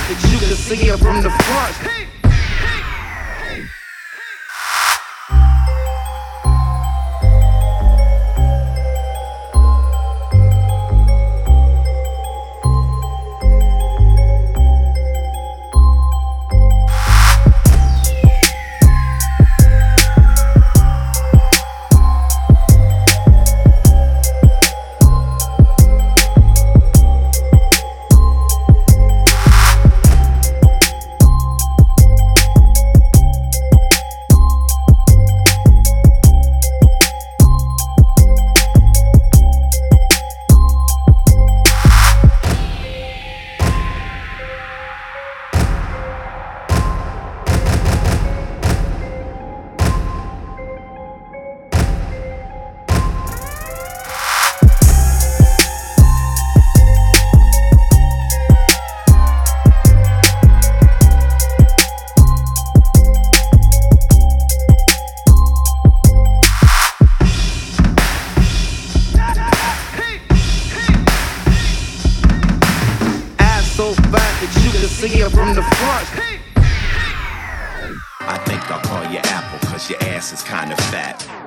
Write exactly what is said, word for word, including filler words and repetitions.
that you can see it from the front. So fat that you can see it from the front. I think I'll call you Apple, cause your ass is kinda fat.